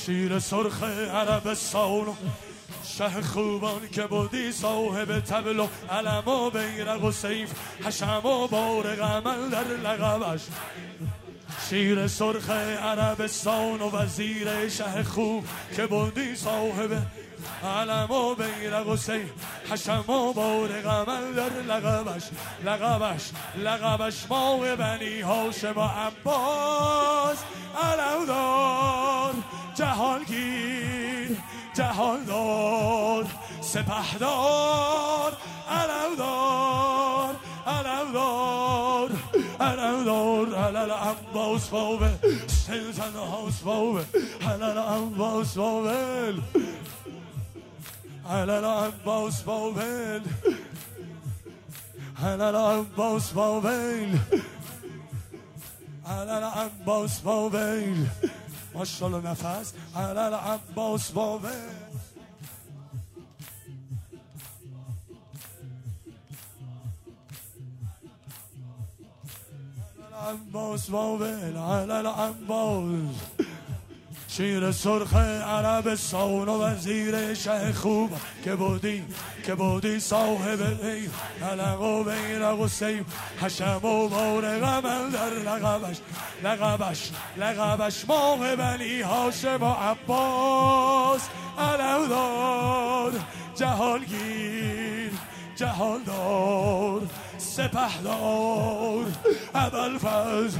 شیر سرخ عربستان و شه خوبان که بودی صاحب طبل و علم و بیرق و سیف حشم و بارق عمل در لقبش شیر سرخ عربستان و وزیر شه خوب که بودی صاحب علم و بیرق و سیف حشم و بارق عمل در لقبش ماه بنی هاشم و عباس علمدار جهانگیر جهاندار سپهدار علمدار علل عباس بابه سلطن هاس بابه علل عباس بابه علل عباس بابه علل عباس بابه علل عباس بابه ماشاءالله نفس علل عباس بابه عباس بابل علل عباس شیر سرخ عربستان و وزیر شه خوب که بودی صاحب علق و بیرق و سیف حشم و بارق عمل در لقبش ماه بنی هاشم و عباس علمدار جهانگیر جهاندار سپهدار ابوالفضل